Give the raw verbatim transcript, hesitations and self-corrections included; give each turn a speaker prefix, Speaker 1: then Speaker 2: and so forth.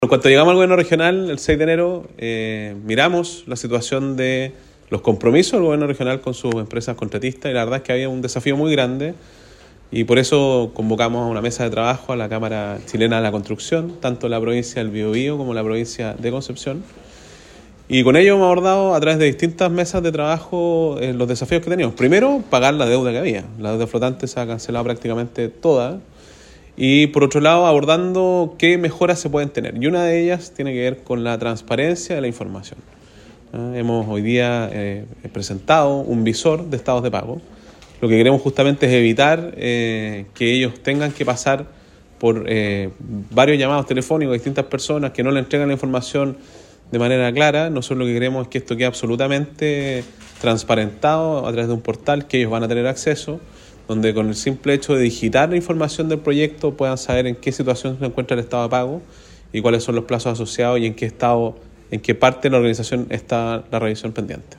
Speaker 1: En cuanto llegamos al gobierno regional, el seis de enero, eh, miramos la situación de los compromisos del gobierno regional con sus empresas contratistas y la verdad es que había un desafío muy grande y por eso convocamos a una mesa de trabajo a la Cámara Chilena de la Construcción, tanto la provincia del Biobío como la provincia de Concepción. Y con ello hemos abordado a través de distintas mesas de trabajo eh, los desafíos que teníamos. Primero, pagar la deuda que había. La deuda flotante se ha cancelado prácticamente toda. Y por otro lado, abordando qué mejoras se pueden tener. Y una de ellas tiene que ver con la transparencia de la información. ¿Eh? Hemos hoy día eh, presentado un visor de estados de pago. Lo que queremos justamente es evitar eh, que ellos tengan que pasar por eh, varios llamados telefónicos a distintas personas que no le entregan la información de manera clara. Nosotros lo que queremos es que esto quede absolutamente transparentado a través de un portal que ellos van a tener acceso, donde con el simple hecho de digitar la información del proyecto puedan saber en qué situación se encuentra el estado de pago y cuáles son los plazos asociados y en qué estado, en qué parte de la organización está la revisión pendiente.